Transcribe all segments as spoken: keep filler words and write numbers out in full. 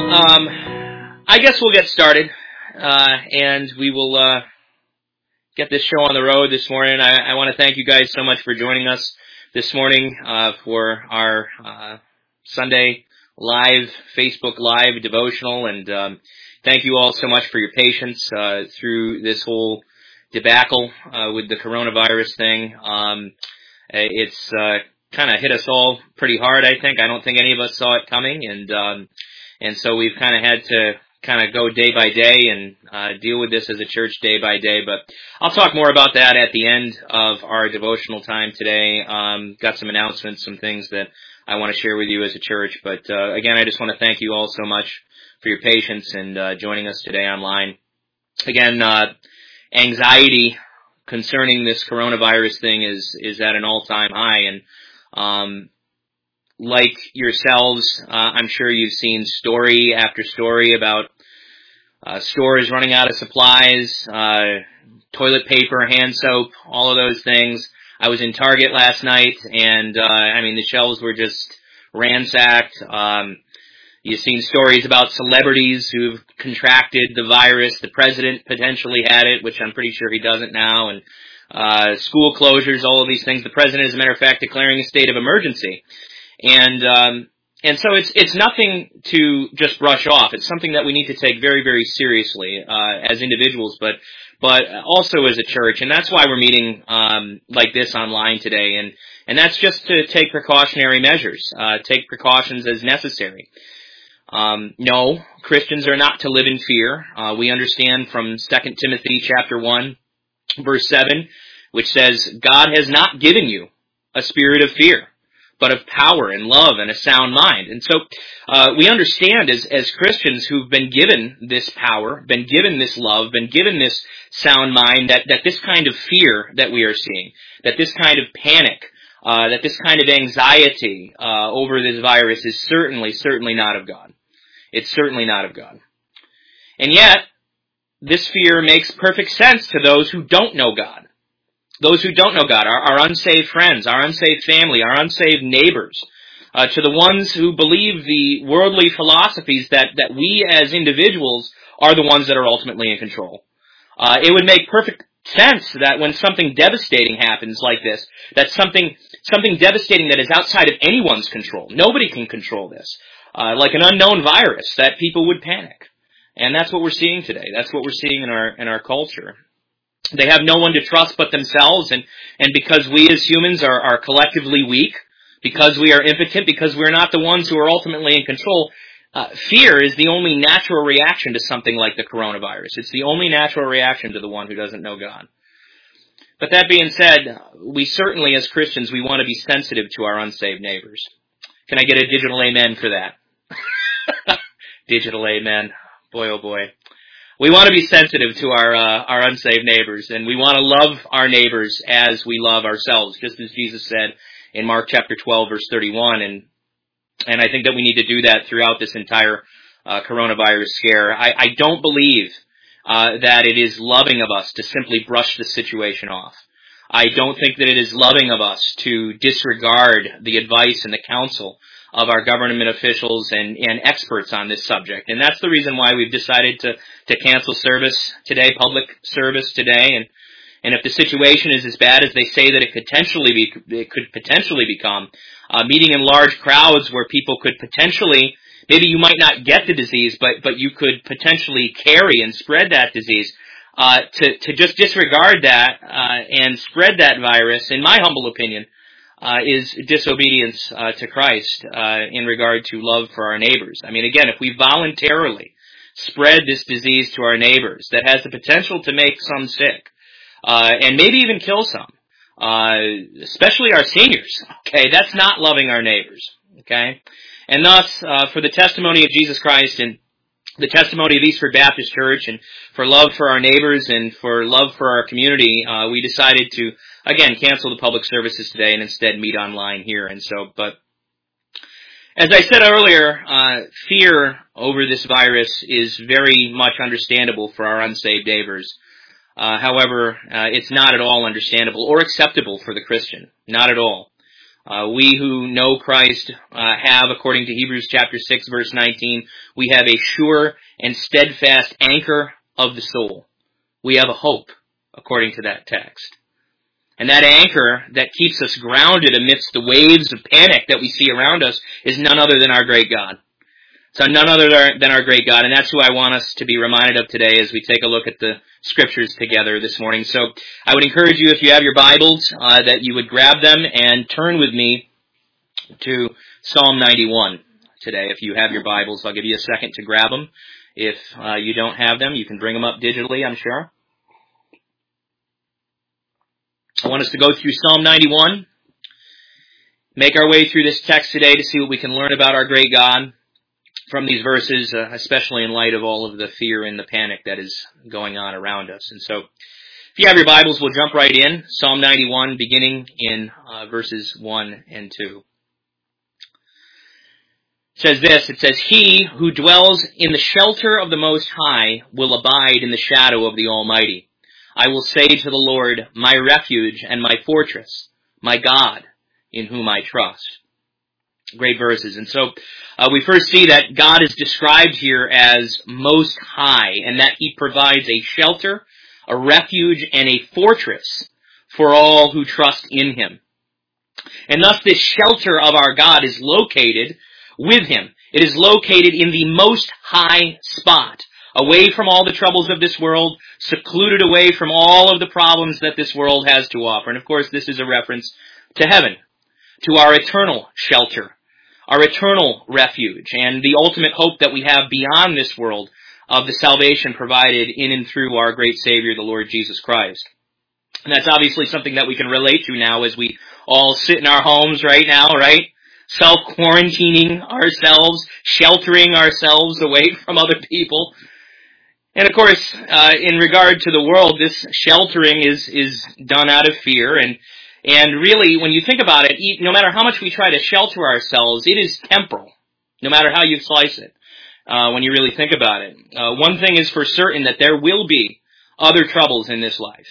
Um, I guess we'll get started, uh, and we will uh, get this show on the road this morning. I, I want to thank you guys so much for joining us this morning uh, for our uh, Sunday live, Facebook Live devotional, and um, thank you all so much for your patience uh, through this whole debacle uh, with the coronavirus thing. Um, it's uh, kind of hit us all pretty hard, I think. I don't think any of us saw it coming, and um, and so we've kind of had to kind of go day by day and uh, deal with this as a church day by day. But I'll talk more about that at the end of our devotional time today. Um, got some announcements, some things that I want to share with you as a church. But uh, again, I just want to thank you all so much for your patience and uh, joining us today online. Again, uh, anxiety concerning this coronavirus thing is is at an all-time high, and um, like yourselves, uh, I'm sure you've seen story after story about uh, stores running out of supplies, uh, toilet paper, hand soap, all of those things. I was in Target last night, and uh, I mean the shelves were just ransacked. Um, you've seen stories about celebrities who've contracted the virus. The president potentially had it, which I'm pretty sure he doesn't now, and uh, school closures, all of these things. The president, as a matter of fact, declaring a state of emergency. And um, and so it's it's nothing to just brush off. It's something that we need to take very, very seriously uh, as individuals, but but also as a church. And that's why we're meeting um, like this online today. And and that's just to take precautionary measures, uh, take precautions as necessary. Um, no, Christians are not to live in fear. Uh, we understand from Second Timothy chapter one, verse seven, which says, God has not given you a spirit of fear, but of power and love and a sound mind. And so uh, we understand as, as Christians who've been given this power, been given this love, been given this sound mind, that, that this kind of fear that we are seeing, that this kind of panic, uh, that this kind of anxiety uh, over this virus is certainly, certainly not of God. It's certainly not of God. And yet, this fear makes perfect sense to those who don't know God. Those who don't know God, our, our unsaved friends, our unsaved family, our unsaved neighbors, uh, to the ones who believe the worldly philosophies that, that we as individuals are the ones that are ultimately in control. Uh, it would make perfect sense that when something devastating happens like this, that something something devastating that is outside of anyone's control, nobody can control this, uh, like an unknown virus, that people would panic. And that's what we're seeing today. That's what we're seeing in our in our culture. They have no one to trust but themselves, and, and because we as humans are, are collectively weak, because we are impotent, because we're not the ones who are ultimately in control, uh, fear is the only natural reaction to something like the coronavirus. It's the only natural reaction to the one who doesn't know God. But that being said, we certainly as Christians, we want to be sensitive to our unsaved neighbors. Can I get a digital amen for that? Digital amen. Boy, oh boy. We want to be sensitive to our uh, our unsaved neighbors, and we want to love our neighbors as we love ourselves, just as Jesus said in Mark chapter twelve, verse thirty-one. And and I think that we need to do that throughout this entire uh, coronavirus scare. I, I don't believe uh, that it is loving of us to simply brush the situation off. I don't think that it is loving of us to disregard the advice and the counsel of our government officials and, and experts on this subject. And that's the reason why we've decided to, to cancel service today, public service today. And, and if the situation is as bad as they say that it could potentially be, it could potentially become, uh, meeting in large crowds where people could potentially, maybe you might not get the disease, but, but you could potentially carry and spread that disease, uh, to, to just disregard that, uh, and spread that virus, in my humble opinion, Uh, is disobedience uh, to Christ uh, in regard to love for our neighbors. I mean, again, if we voluntarily spread this disease to our neighbors that has the potential to make some sick, uh, and maybe even kill some, uh, especially our seniors, okay, that's not loving our neighbors, okay? And thus, uh, for the testimony of Jesus Christ and the testimony of Eastford Baptist Church, and for love for our neighbors and for love for our community, uh, we decided to, again, cancel the public services today and instead meet online here. And so, but as I said earlier, uh, fear over this virus is very much understandable for our unsaved neighbors. Uh, however, uh, it's not at all understandable or acceptable for the Christian. Not at all. Uh, we who know Christ uh, have, according to Hebrews chapter six, verse nineteen, we have a sure and steadfast anchor of the soul. We have a hope, according to that text. And that anchor that keeps us grounded amidst the waves of panic that we see around us is none other than our great God. So none other than our great God, and that's who I want us to be reminded of today as we take a look at the Scriptures together this morning. So I would encourage you, if you have your Bibles, uh, that you would grab them and turn with me to Psalm ninety-one today. If you have your Bibles, I'll give you a second to grab them. If uh, you don't have them, you can bring them up digitally, I'm sure. I want us to go through Psalm ninety-one, make our way through this text today to see what we can learn about our great God from these verses, uh, especially in light of all of the fear and the panic that is going on around us. And so, if you have your Bibles, we'll jump right in. Psalm ninety-one, beginning in uh, verses one and two. It says this, it says, "He who dwells in the shelter of the Most High will abide in the shadow of the Almighty. I will say to the Lord, my refuge and my fortress, my God, in whom I trust." Great verses. And so uh, we first see that God is described here as Most High, and that He provides a shelter, a refuge, and a fortress for all who trust in Him. And thus this shelter of our God is located with Him. It is located in the Most High spot, away from all the troubles of this world, secluded away from all of the problems that this world has to offer. And of course, this is a reference to heaven, to our eternal shelter, our eternal refuge, and the ultimate hope that we have beyond this world of the salvation provided in and through our great Savior, the Lord Jesus Christ. And that's obviously something that we can relate to now as we all sit in our homes right now, right? Self-quarantining ourselves, sheltering ourselves away from other people. And of course, uh, in regard to the world, this sheltering is, is done out of fear. And, and really, when you think about it, no matter how much we try to shelter ourselves, it is temporal, no matter how you slice it, uh, when you really think about it. Uh, one thing is for certain, that there will be other troubles in this life.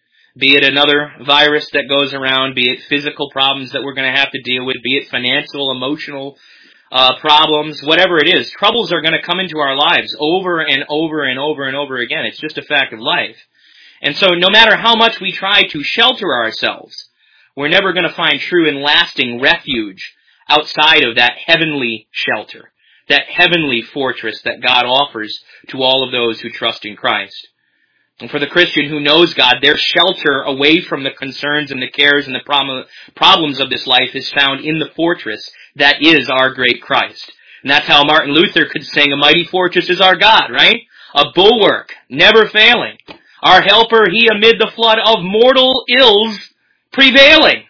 Be it another virus that goes around, be it physical problems that we're going to have to deal with, be it financial, emotional Uh, problems, whatever it is, troubles are going to come into our lives over and over and over and over again. It's just a fact of life. And so no matter how much we try to shelter ourselves, we're never going to find true and lasting refuge outside of that heavenly shelter, that heavenly fortress that God offers to all of those who trust in Christ. And for the Christian who knows God, their shelter away from the concerns and the cares and the problem, problems of this life is found in the fortress that is our great Christ. And that's how Martin Luther could sing, "A mighty fortress is our God," right? A bulwark, never failing. Our helper, He amid the flood of mortal ills prevailing.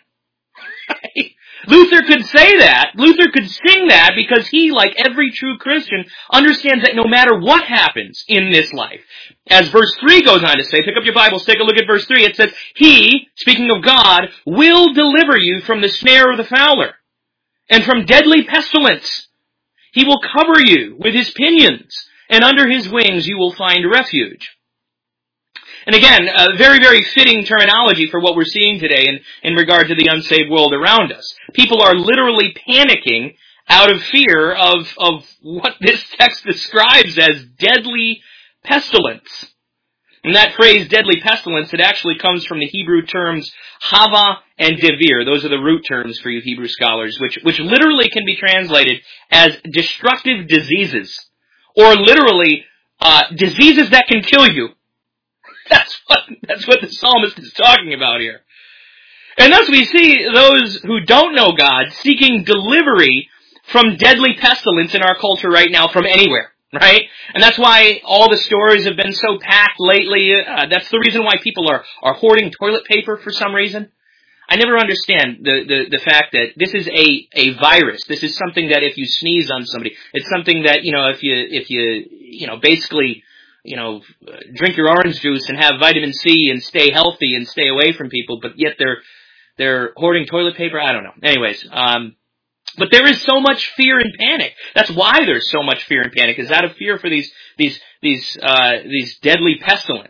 Luther could say that. Luther could sing that because he, like every true Christian, understands that no matter what happens in this life, as verse three goes on to say, pick up your Bibles, take a look at verse three, it says, He, speaking of God, will deliver you from the snare of the fowler and from deadly pestilence. He will cover you with His pinions, and under His wings you will find refuge. And again, a very, very fitting terminology for what we're seeing today in, in regard to the unsaved world around us. People are literally panicking out of fear of, of what this text describes as deadly pestilence. And that phrase, deadly pestilence, it actually comes from the Hebrew terms hava and devir. Those are the root terms for you Hebrew scholars, which, which literally can be translated as destructive diseases, or literally uh, diseases that can kill you. That's what, that's what the psalmist is talking about here. And thus we see those who don't know God seeking delivery from deadly pestilence in our culture right now from anywhere, right? And that's why all the stores have been so packed lately. Uh, that's the reason why people are, are hoarding toilet paper for some reason. I never understand the, the, the fact that this is a, a virus. This is something that if you sneeze on somebody, it's something that, you know, if you, if you, you know, basically, you know, drink your orange juice and have vitamin C and stay healthy and stay away from people, but yet they're, they're hoarding toilet paper. I don't know. Anyways, um, but there is so much fear and panic. That's why there's so much fear and panic, is out of fear for these, these, these, uh, these deadly pestilence.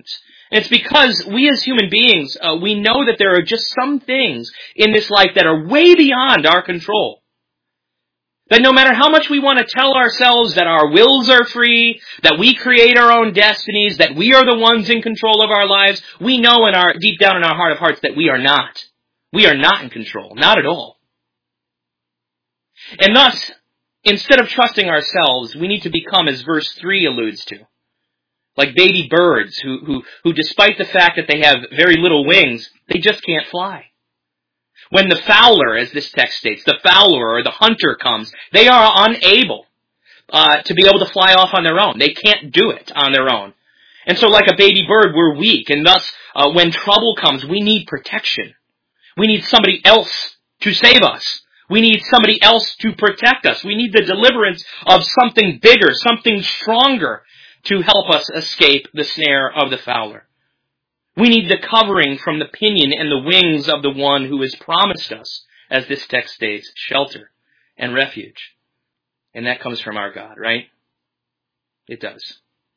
It's because we as human beings, uh, we know that there are just some things in this life that are way beyond our control. That no matter how much we want to tell ourselves that our wills are free, that we create our own destinies, that we are the ones in control of our lives, we know in our deep down in our heart of hearts that we are not. We are not in control. Not at all. And thus, instead of trusting ourselves, we need to become, as verse three alludes to, like baby birds who, who, who despite the fact that they have very little wings, they just can't fly. When the fowler, as this text states, the fowler or the hunter comes, they are unable uh, to be able to fly off on their own. They can't do it on their own. And so like a baby bird, we're weak. And thus, uh, when trouble comes, we need protection. We need somebody else to save us. We need somebody else to protect us. We need the deliverance of something bigger, something stronger to help us escape the snare of the fowler. We need the covering from the pinion and the wings of the one who has promised us, as this text states, shelter and refuge. And that comes from our God, right? It does.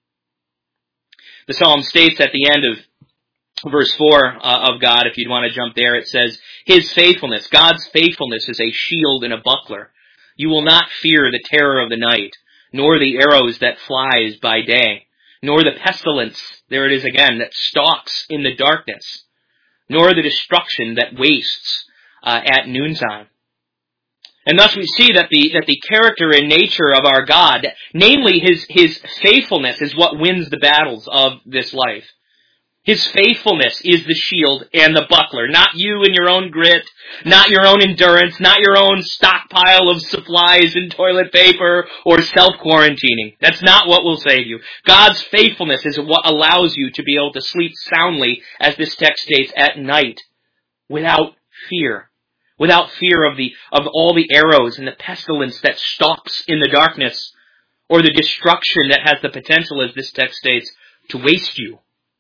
The psalm states at the end of verse four uh, of God, if you'd want to jump there, it says, His faithfulness, God's faithfulness is a shield and a buckler. You will not fear the terror of the night, nor the arrows that flies by day, nor the pestilence, there it is again, that stalks in the darkness, nor the destruction that wastes uh, at noontime. And thus we see that the that the character and nature of our God, namely his, his faithfulness, is what wins the battles of this life. His faithfulness is the shield and the buckler, not you and your own grit, not your own endurance, not your own stockpile of supplies and toilet paper or self-quarantining. That's not what will save you. God's faithfulness is what allows you to be able to sleep soundly, as this text states, at night, without fear. Without fear of the of all the arrows and the pestilence that stalks in the darkness, or the destruction that has the potential, as this text states, to waste you.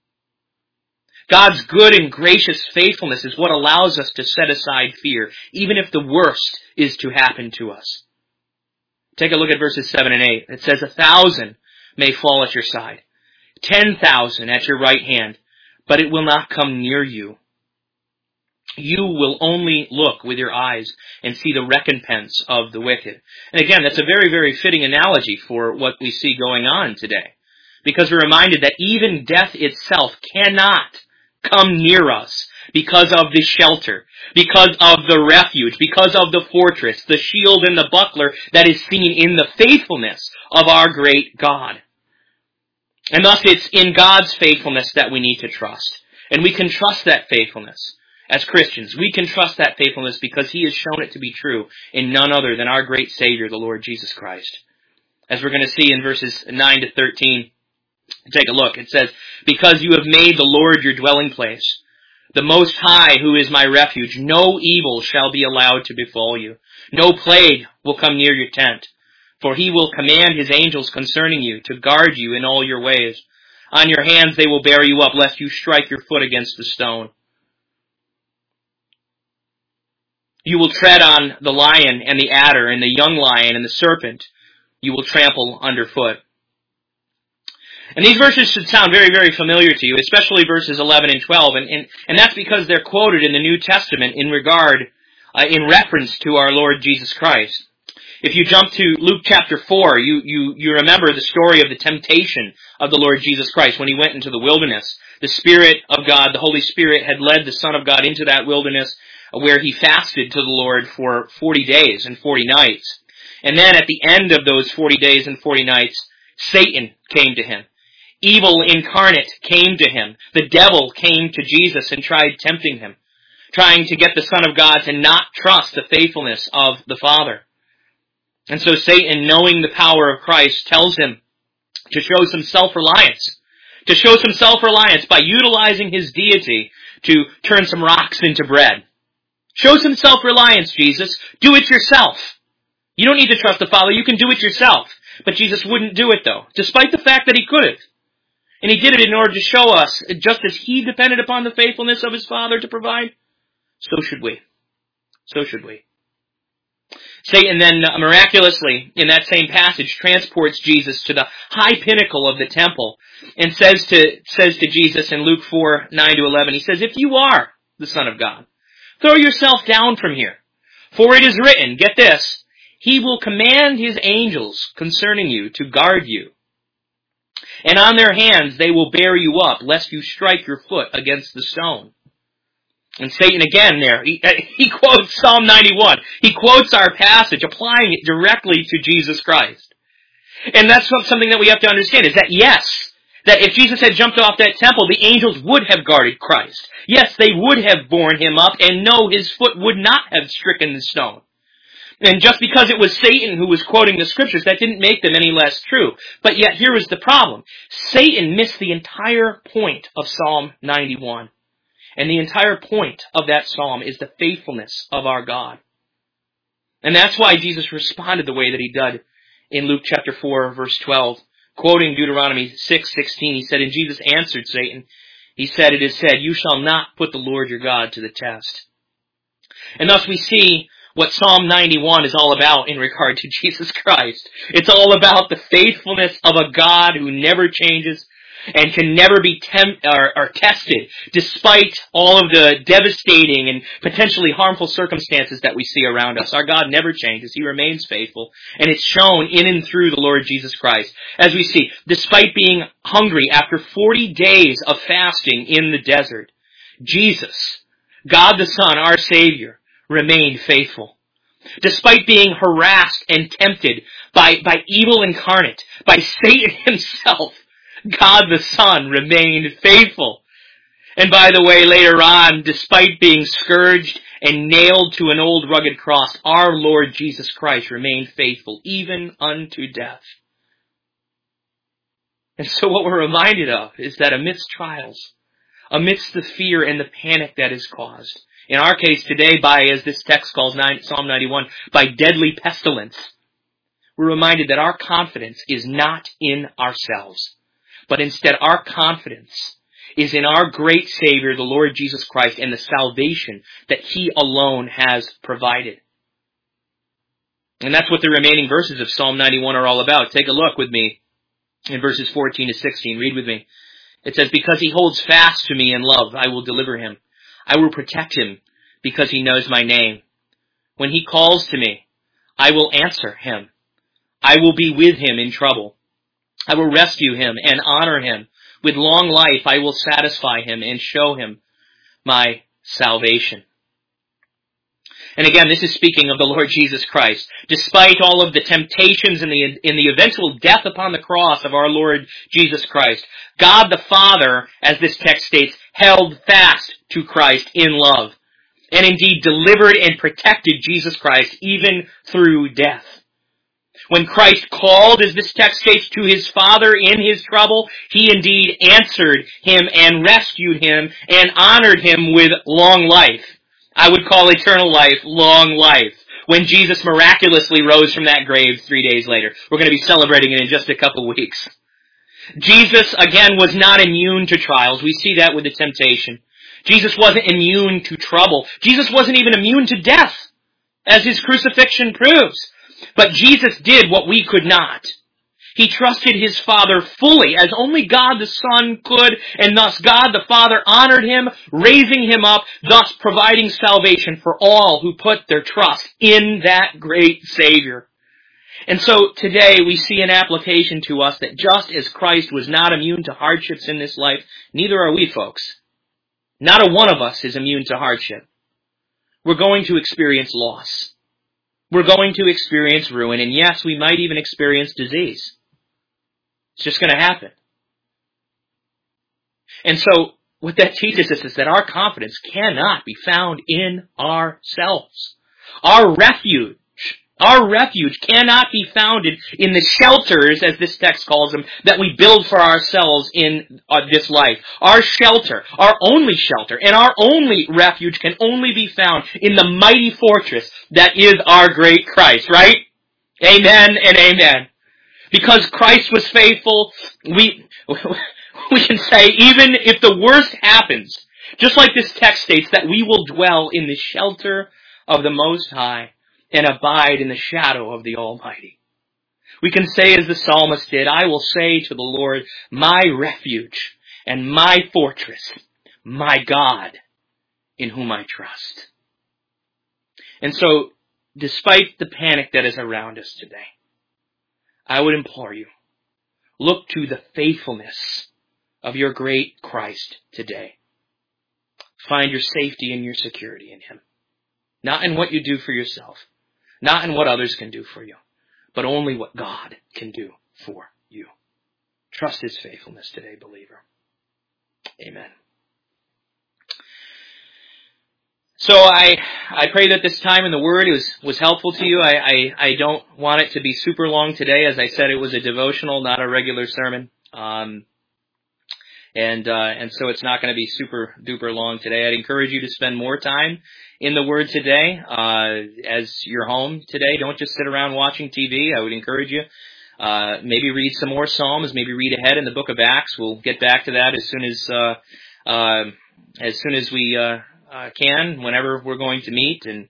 God's good and gracious faithfulness is what allows us to set aside fear, even if the worst is to happen to us. Take a look at verses seven and eight. It says, A thousand may fall at your side, ten thousand at your right hand, but it will not come near you. You will only look with your eyes and see the recompense of the wicked. And again, that's a very, very fitting analogy for what we see going on today. Because we're reminded that even death itself cannot come near us because of the shelter, because of the refuge, because of the fortress, the shield and the buckler that is seen in the faithfulness of our great God. And thus it's in God's faithfulness that we need to trust. And we can trust that faithfulness as Christians. We can trust that faithfulness because He has shown it to be true in none other than our great Savior, the Lord Jesus Christ. As we're going to see in verses nine to thirteen, take a look. It says, Because you have made the Lord your dwelling place, the Most High, who is my refuge, no evil shall be allowed to befall you. No plague will come near your tent, for He will command His angels concerning you to guard you in all your ways. On your hands they will bear you up, lest you strike your foot against the stone. You will tread on the lion and the adder and the young lion and the serpent you will trample underfoot. And these verses should sound very, very familiar to you, especially verses eleven and twelve, and, and, and that's because they're quoted in the New Testament in regard, uh, in reference to our Lord Jesus Christ. If you jump to Luke chapter four, you, you, you remember the story of the temptation of the Lord Jesus Christ when He went into the wilderness. The Spirit of God, the Holy Spirit, had led the Son of God into that wilderness where He fasted to the Lord for forty days and forty nights. And then at the end of those forty days and forty nights, Satan came to Him. Evil incarnate came to Him. The devil came to Jesus and tried tempting Him, trying to get the Son of God to not trust the faithfulness of the Father. And so Satan, knowing the power of Christ, tells him to show some self-reliance, to show some self-reliance by utilizing His deity to turn some rocks into bread. Show some self-reliance, Jesus. Do it yourself. You don't need to trust the Father. You can do it yourself. But Jesus wouldn't do it, though, despite the fact that He could have. And He did it in order to show us, just as He depended upon the faithfulness of His Father to provide, so should we. So should we. Satan then miraculously, in that same passage, transports Jesus to the high pinnacle of the temple and says to, says to Jesus in Luke four, nine to eleven, he says, "If you are the Son of God, throw yourself down from here. For it is written," get this, "He will command His angels concerning you to guard you. And on their hands they will bear you up, lest you strike your foot against the stone." And Satan again there, he, he quotes Psalm ninety-one. He quotes our passage, applying it directly to Jesus Christ. And that's something that we have to understand, is that yes, that if Jesus had jumped off that temple, the angels would have guarded Christ. Yes, they would have borne Him up, and no, His foot would not have stricken the stone. And just because it was Satan who was quoting the Scriptures, that didn't make them any less true. But yet here was the problem. Satan missed the entire point of Psalm ninety-one. And the entire point of that psalm is the faithfulness of our God. And that's why Jesus responded the way that He did in Luke chapter four, verse twelve. Quoting Deuteronomy six sixteen, He said, "And Jesus answered Satan, He said, it is said, you shall not put the Lord your God to the test." And thus we see what Psalm ninety-one is all about in regard to Jesus Christ. It's all about the faithfulness of a God who never changes and can never be temp- or, or tested, despite all of the devastating and potentially harmful circumstances that we see around us. Our God never changes. He remains faithful, and it's shown in and through the Lord Jesus Christ. As we see, despite being hungry after forty days of fasting in the desert, Jesus, God the Son, our Savior, remained faithful. Despite being harassed and tempted by, by evil incarnate, by Satan himself, God the Son remained faithful. And by the way, later on, despite being scourged and nailed to an old rugged cross, our Lord Jesus Christ remained faithful, even unto death. And so what we're reminded of is that amidst trials, amidst the fear and the panic that is caused, in our case today by, as this text calls Psalm ninety-one, by deadly pestilence, we're reminded that our confidence is not in ourselves, but instead our confidence is in our great Savior, the Lord Jesus Christ, and the salvation that He alone has provided. And that's what the remaining verses of Psalm ninety-one are all about. Take a look with me in verses fourteen to sixteen. Read with me. It says, "Because He holds fast to me in love, I will deliver Him. I will protect Him because He knows my name. When He calls to me, I will answer Him. I will be with Him in trouble. I will rescue Him and honor Him. With long life I will satisfy Him and show Him my salvation." And again, this is speaking of the Lord Jesus Christ. Despite all of the temptations and the, in the eventual death upon the cross of our Lord Jesus Christ, God the Father, as this text states, held fast to Christ in love, and indeed delivered and protected Jesus Christ even through death. When Christ called, as this text states, to His Father in His trouble, He indeed answered Him and rescued Him and honored Him with long life. I would call eternal life long life. When Jesus miraculously rose from that grave three days later. We're going to be celebrating it in just a couple weeks. Jesus, again, was not immune to trials. We see that with the temptation. Jesus wasn't immune to trouble. Jesus wasn't even immune to death, as His crucifixion proves. But Jesus did what we could not. He trusted His Father fully, as only God the Son could, and thus God the Father honored Him, raising Him up, thus providing salvation for all who put their trust in that great Savior. And so today we see an application to us that just as Christ was not immune to hardships in this life, neither are we, folks. Not a one of us is immune to hardship. We're going to experience loss. We're going to experience ruin, and yes, we might even experience disease. It's just going to happen. And so, what that teaches us is that our confidence cannot be found in ourselves. Our refuge, our refuge cannot be founded in the shelters, as this text calls them, that we build for ourselves in uh, this life. Our shelter, our only shelter, and our only refuge can only be found in the mighty fortress that is our great Christ, right? Amen and amen. Because Christ was faithful, we, we can say, even if the worst happens, just like this text states, that we will dwell in the shelter of the Most High and abide in the shadow of the Almighty. We can say as the psalmist did, I will say to the Lord, my refuge and my fortress, my God, in whom I trust. And so, despite the panic that is around us today, I would implore you, look to the faithfulness of your great Christ today. Find your safety and your security in Him. Not in what you do for yourself, not in what others can do for you, but only what God can do for you. Trust His faithfulness today, believer. Amen. So I I pray that this time in the Word was, was helpful to you. I, I, I don't want it to be super long today. As I said, it was a devotional, not a regular sermon. Um, and uh, and so it's not going to be super duper long today. I'd encourage you to spend more time in the Word today uh, as you're home today. Don't just sit around watching T V. I would encourage you. Uh, maybe read some more Psalms. Maybe read ahead in the book of Acts. We'll get back to that as soon as uh, uh, as soon as we uh, uh, can, whenever we're going to meet. And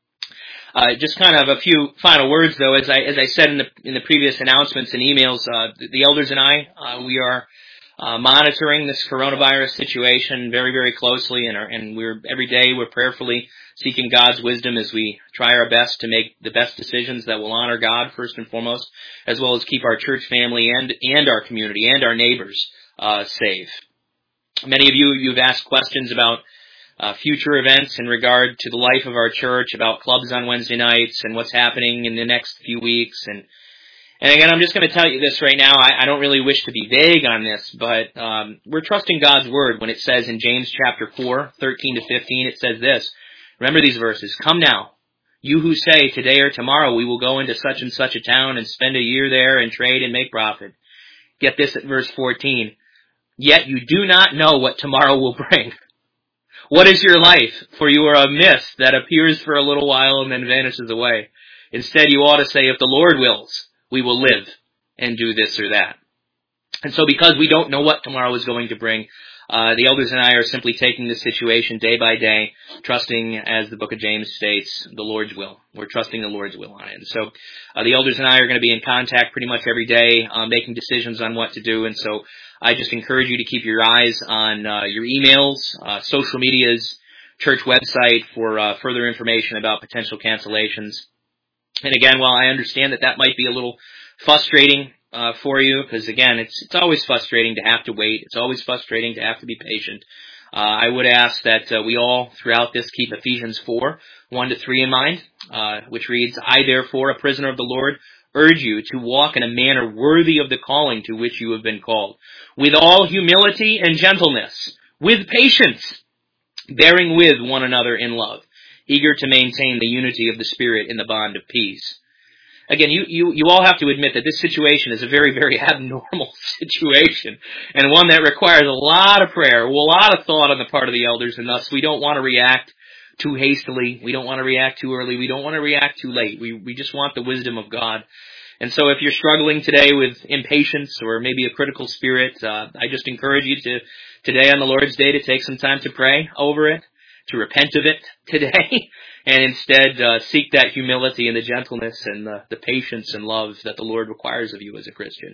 uh, just kind of a few final words, though, as I as I said in the in the previous announcements and emails, uh, the, the elders and I, uh, we are uh, monitoring this coronavirus situation very very closely, and are, and we're every day we're prayerfully seeking God's wisdom as we try our best to make the best decisions that will honor God first and foremost, as well as keep our church family and and our community and our neighbors uh, safe. Many of you, you've asked questions about uh, future events in regard to the life of our church, about clubs on Wednesday nights and what's happening in the next few weeks. And and again, I'm just going to tell you this right now. I, I don't really wish to be vague on this, but um, we're trusting God's word when it says in James chapter four, thirteen to fifteen, it says this. Remember these verses. Come now, you who say today or tomorrow we will go into such and such a town and spend a year there and trade and make profit. Get this at verse fourteen. Yet you do not know what tomorrow will bring. What is your life? For you are a mist that appears for a little while and then vanishes away. Instead, you ought to say, if the Lord wills, we will live and do this or that. And so because we don't know what tomorrow is going to bring, Uh, the elders and I are simply taking this situation day by day, trusting, as the book of James states, the Lord's will. We're trusting the Lord's will on it. And so uh, the elders and I are going to be in contact pretty much every day, uh, making decisions on what to do. And so I just encourage you to keep your eyes on uh, your emails, uh, social medias, church website for uh, further information about potential cancellations. And again, while I understand that that might be a little frustrating Uh, for you, because again, it's it's always frustrating to have to wait. It's always frustrating to have to be patient. Uh, I would ask that uh, we all, throughout this, keep Ephesians four, one to three in mind, uh, which reads, I therefore, a prisoner of the Lord, urge you to walk in a manner worthy of the calling to which you have been called, with all humility and gentleness, with patience, bearing with one another in love, eager to maintain the unity of the Spirit in the bond of peace. Again, you, you, you all have to admit that this situation is a very, very abnormal situation, and one that requires a lot of prayer, a lot of thought on the part of the elders, and thus we don't want to react too hastily. We don't want to react too early. We don't want to react too late. We, we just want the wisdom of God. And so if you're struggling today with impatience or maybe a critical spirit, uh, I just encourage you to, today on the Lord's Day, to take some time to pray over it, to repent of it today, and instead uh, seek that humility and the gentleness and the, the patience and love that the Lord requires of you as a Christian.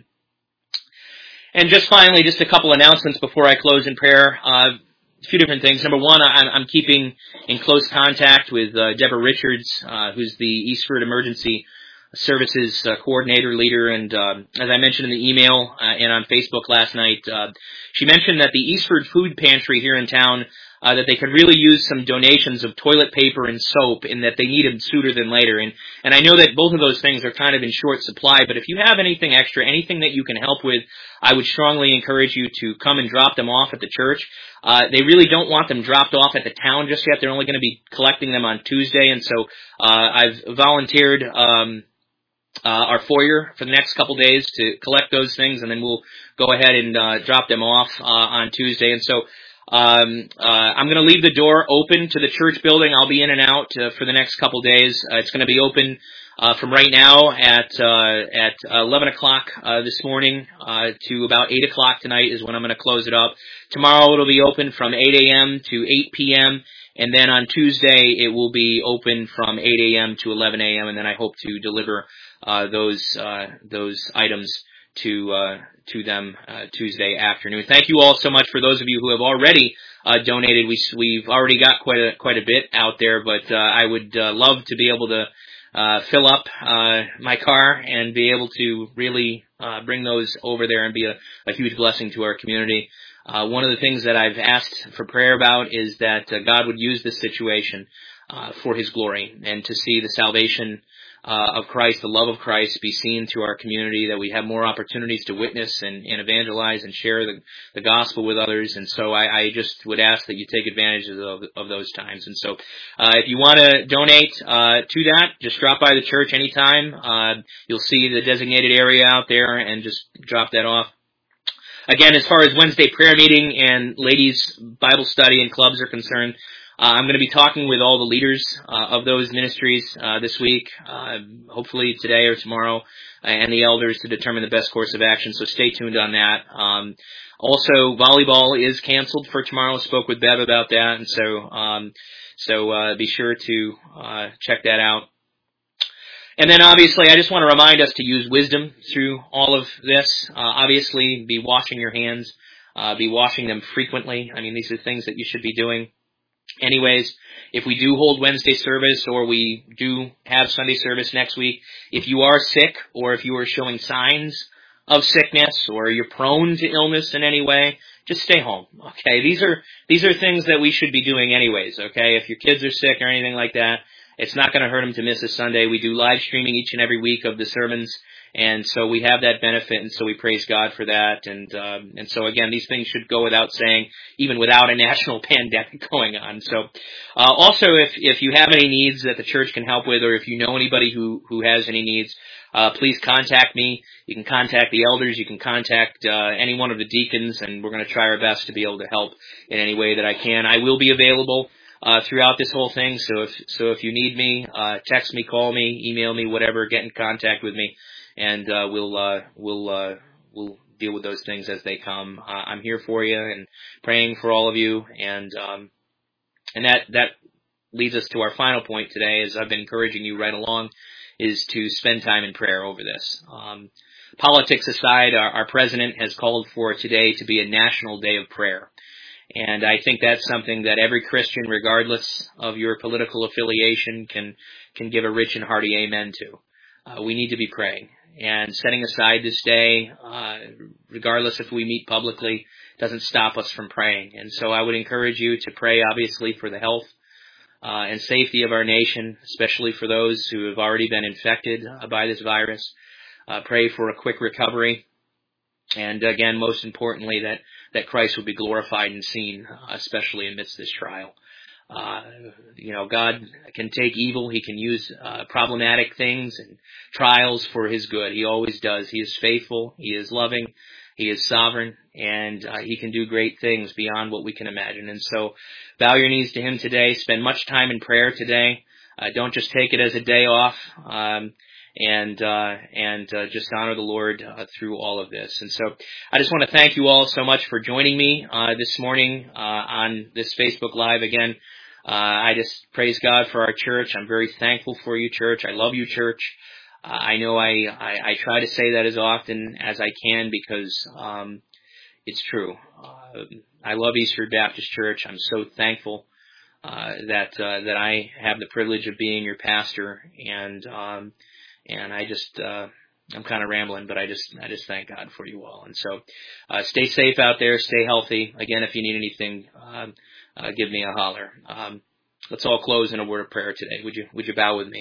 And just finally, just a couple announcements before I close in prayer. Uh, a few different things. Number one, I'm, I'm keeping in close contact with uh, Deborah Richards, uh, who's the Eastford Emergency Services uh, Coordinator, Leader, and uh, as I mentioned in the email uh, and on Facebook last night, uh, she mentioned that the Eastford Food Pantry here in town, Uh, that they could really use some donations of toilet paper and soap, and that they need them sooner than later. And, and I know that both of those things are kind of in short supply, but if you have anything extra, anything that you can help with, I would strongly encourage you to come and drop them off at the church. Uh, they really don't want them dropped off at the town just yet. They're only going to be collecting them on Tuesday, and so uh, I've volunteered um, uh, our foyer for the next couple days to collect those things, and then we'll go ahead and uh, drop them off uh, on Tuesday. And so Um, uh, I'm going to leave the door open to the church building. I'll be in and out uh, for the next couple days. Uh, it's going to be open uh, from right now at uh, at eleven o'clock uh, this morning uh, to about eight o'clock tonight is when I'm going to close it up. Tomorrow it'll be open from eight a.m. to eight p.m. and then on Tuesday it will be open from eight a.m. to eleven a.m. and then I hope to deliver uh, those uh, those items to uh, to them uh, Tuesday afternoon. Thank you all so much for those of you who have already uh, donated. We, we've already got quite a quite a bit out there, but uh, I would uh, love to be able to uh, fill up uh, my car and be able to really uh, bring those over there and be a, a huge blessing to our community. Uh, one of the things that I've asked for prayer about is that uh, God would use this situation uh, for His glory and to see the salvation Uh, of Christ, the love of Christ, be seen through our community, that we have more opportunities to witness and, and evangelize and share the, the gospel with others. And so I, I just would ask that you take advantage of, of those times. And so uh, if you want to donate uh, to that, just drop by the church anytime. Uh, you'll see the designated area out there and just drop that off. Again, as far as Wednesday prayer meeting and ladies' Bible study and clubs are concerned, Uh, I'm going to be talking with all the leaders uh, of those ministries uh, this week, uh, hopefully today or tomorrow, and the elders to determine the best course of action, so stay tuned on that. Um, also, volleyball is canceled for tomorrow. I spoke with Bev about that, and so um, so uh, be sure to uh, check that out. And then obviously, I just want to remind us to use wisdom through all of this. Uh, obviously, be washing your hands, uh, be washing them frequently. I mean, these are things that you should be doing. Anyways, if we do hold Wednesday service or we do have Sunday service next week, if you are sick or if you are showing signs of sickness or you're prone to illness in any way, just stay home, okay? These are these are things that we should be doing anyways, okay? If your kids are sick or anything like that, it's not going to hurt them to miss a Sunday. We do live streaming each and every week of the sermons, and so we have that benefit, and so we praise God for that. And um, and so again, these things should go without saying, even without a national pandemic going on. So uh, also, if if you have any needs that the church can help with, or if you know anybody who who has any needs, uh, please contact me. You can contact the elders. You can contact uh, any one of the deacons, and we're going to try our best to be able to help in any way that I can. I will be available Uh, throughout this whole thing, so if so if you need me, uh, text me, call me, email me, whatever, get in contact with me, and uh, we'll uh, we'll uh, we'll deal with those things as they come. Uh, I'm here for you and praying for all of you, and um, and that that leads us to our final point today, as I've been encouraging you right along, is to spend time in prayer over this. Um, politics aside, our, our president has called for today to be a national day of prayer. And I think that's something that every Christian, regardless of your political affiliation, can can give a rich and hearty amen to. Uh, we need to be praying. And setting aside this day, uh, regardless if we meet publicly, doesn't stop us from praying. And so I would encourage you to pray, obviously, for the health uh, and safety of our nation, especially for those who have already been infected uh, by this virus. Uh, pray for a quick recovery. And again, most importantly, that, that Christ will be glorified and seen, especially amidst this trial. Uh, you know, God can take evil. He can use uh, problematic things and trials for His good. He always does. He is faithful. He is loving. He is sovereign. And uh, He can do great things beyond what we can imagine. And so bow your knees to Him today. Spend much time in prayer today. Uh, don't just take it as a day off. Um, and uh, and uh, just honor the Lord uh, through all of this. And so I just want to thank you all so much for joining me uh, this morning uh, on this Facebook Live again. Uh, I just praise God for our church. I'm very thankful for you, church. I love you, church. Uh, I know I, I, I try to say that as often as I can because um, it's true. Uh, I love Eastern Baptist Church. I'm so thankful uh, that uh, that I have the privilege of being your pastor, and um, And I just, uh, I'm kind of rambling, but I just, I just thank God for you all. And so, uh, stay safe out there, stay healthy. Again, if you need anything, um, uh, give me a holler. Um, let's all close in a word of prayer today. Would you, would you bow with me?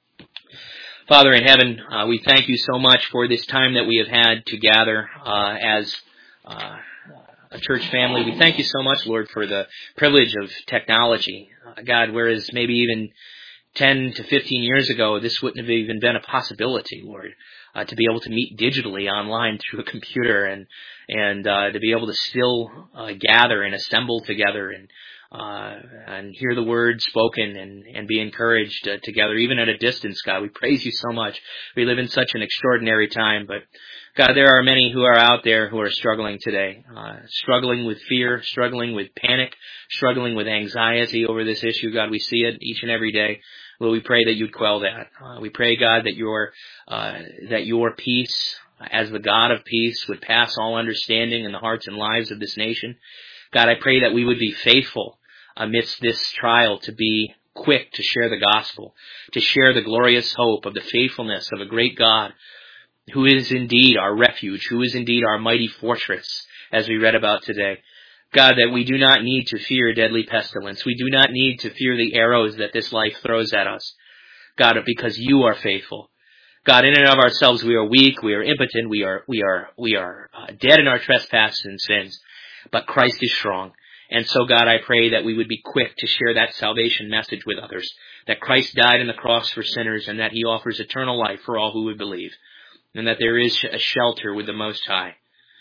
Father in heaven, uh, we thank you so much for this time that we have had to gather, uh, as, uh, a church family. We thank you so much, Lord, for the privilege of technology. Uh, God, whereas maybe even ten to fifteen years ago, this wouldn't have even been a possibility, Lord. uh, to be able to meet digitally online through a computer, and and uh, to be able to still uh, gather and assemble together and uh, and hear the word spoken and, and be encouraged uh, together, even at a distance. God, we praise you so much. We live in such an extraordinary time, but God, there are many who are out there who are struggling today, uh, struggling with fear, struggling with panic, struggling with anxiety over this issue. God, we see it each and every day. Lord, we pray that you'd quell that. Uh, we pray, God, that your uh, that your peace, as the God of peace, would pass all understanding in the hearts and lives of this nation. God, I pray that we would be faithful amidst this trial, to be quick to share the gospel, to share the glorious hope of the faithfulness of a great God, who is indeed our refuge, who is indeed our mighty fortress, as we read about today. God, that we do not need to fear deadly pestilence. We do not need to fear the arrows that this life throws at us. God, because you are faithful. God, in and of ourselves, we are weak, we are impotent, we are we are we are uh, dead in our trespasses and sins. But Christ is strong. And so, God, I pray that we would be quick to share that salvation message with others, that Christ died on the cross for sinners, and that he offers eternal life for all who would believe, and that there is a shelter with the Most High.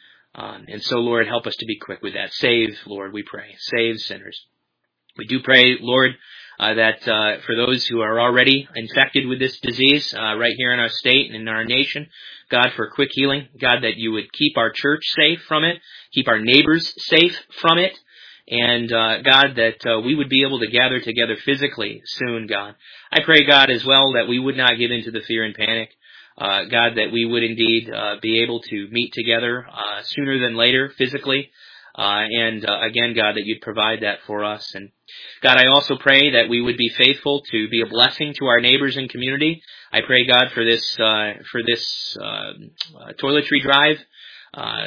Um, and so, Lord, help us to be quick with that. Save, Lord, we pray. Save sinners. We do pray, Lord, uh, that uh, for those who are already infected with this disease uh, right here in our state and in our nation, God, for quick healing. God, that you would keep our church safe from it, keep our neighbors safe from it, and uh, God, that uh, we would be able to gather together physically soon, God. I pray, God, as well, that we would not give in to the fear and panic. Uh, God, that we would indeed uh, be able to meet together uh, sooner than later physically. Uh, and uh, again, God, that you'd provide that for us. And God, I also pray that we would be faithful to be a blessing to our neighbors and community. I pray, God, for this uh, for this uh, uh, toiletry drive, uh,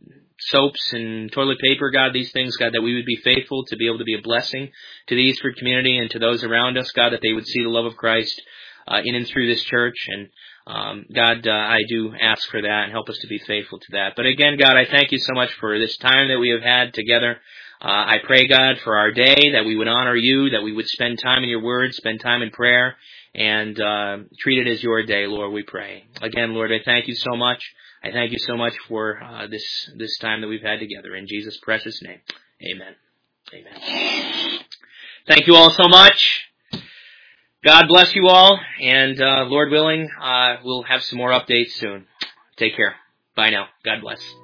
soaps and toilet paper, God, these things, God, that we would be faithful to be able to be a blessing to the Eastford community and to those around us, God, that they would see the love of Christ uh, in and through this church. And Um, God, uh, I do ask for that, and help us to be faithful to that. But again, God, I thank you so much for this time that we have had together. Uh, I pray, God, for our day, that we would honor you, that we would spend time in your word, spend time in prayer, and uh, treat it as your day, Lord, we pray. Again, Lord, I thank you so much. I thank you so much for uh, this this time that we've had together. In Jesus' precious name, amen. Amen. Thank you all so much. God bless you all, and uh, Lord willing, uh, we'll have some more updates soon. Take care. Bye now. God bless.